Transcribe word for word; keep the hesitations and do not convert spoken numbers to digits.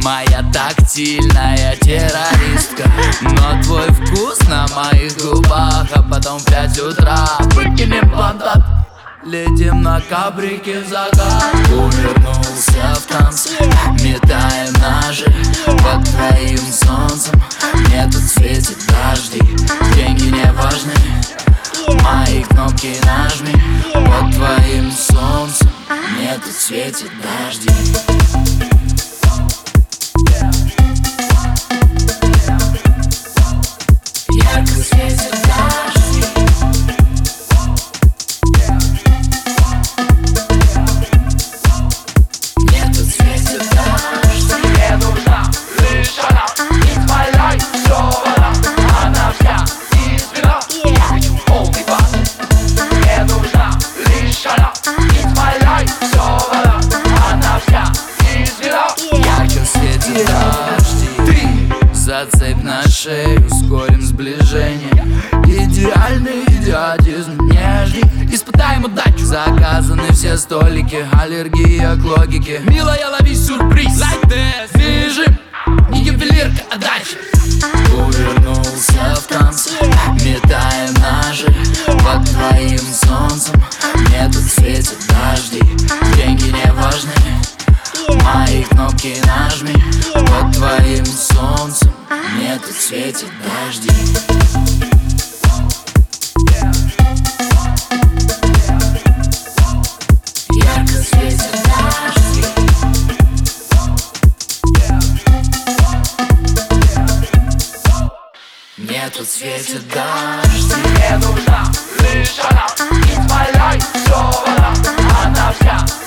моя тактильная террористка. Но твой вкус на моих губах, а потом в пять утра выкинем плантат. Летим на кабрике в закат. Увернулся в танце, метаем ножи под твоим солнцем. Мне тут светит дожди, деньги не важны, мои кнопки нажми под твоим солнцем. Мне тут светит дожди. Ярко светит дожди. Мне тут светит дожди. Мне нужна лишь она, it's my life, все она, она вся из вина. Я хочу полный бак. Мне нужна лишь она, it's my life, все она, она вся из вина. Ярко светит дожди. Ты Зацепь на шею, ускорим сближение. Идеальный идиотизм, не жди, испытаем удачу. Заказаны все столики, аллергия к логике. милая, лови сюрприз, like this. Бежим, Не ювелирка, а дальше. увернулся в танце, метаем ножи под твоим солнцем. Мне тут светит дожди, деньги не важны, мои кнопки нажми под твоим солнцем. Мне тут светит дожди. Ярко светит дожди. Мне тут светит дожди. Мне нужна лишь она, it's my life, все она, она вся